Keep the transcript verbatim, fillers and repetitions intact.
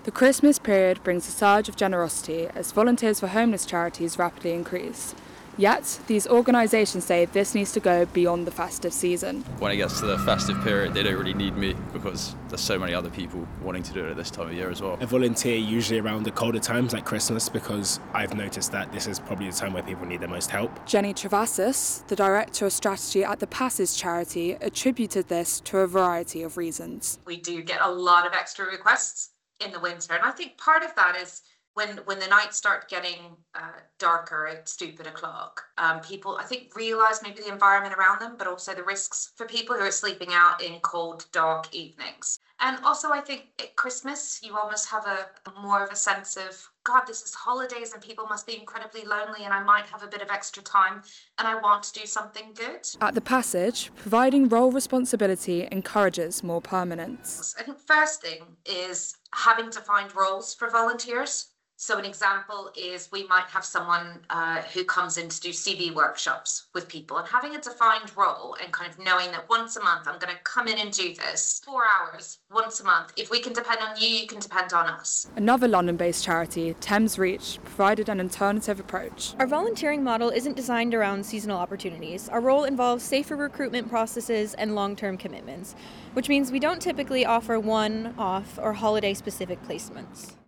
The Christmas period brings a surge of generosity as volunteers for homeless charities rapidly increase. Yet, these organisations say this needs to go beyond the festive season. When it gets to the festive period, they don't really need me because there's so many other people wanting to do it at this time of year as well. I volunteer usually around the colder times like Christmas because I've noticed that this is probably the time where people need the most help. Jenny Travassis, the Director of Strategy at the Passage charity, attributed this to a variety of reasons. We do get a lot of extra requests in the winter, and I think part of that is When when the nights start getting uh, darker at stupid o'clock, um, people, I think, realise maybe the environment around them, but also the risks for people who are sleeping out in cold, dark evenings. And also, I think at Christmas, you almost have a more of a sense of, God, this is holidays and people must be incredibly lonely and I might have a bit of extra time and I want to do something good. At the Passage, providing role responsibility encourages more permanence. I think first thing is having defined roles for volunteers. So an example is we might have someone uh, who comes in to do C V workshops with people, and having a defined role and kind of knowing that once a month I'm going to come in and do this four hours once a month. If we can depend on you, you can depend on us. Another London-based charity, Thames Reach, provided an alternative approach. Our volunteering model isn't designed around seasonal opportunities. Our role involves safer recruitment processes and long-term commitments, which means we don't typically offer one-off or holiday-specific placements.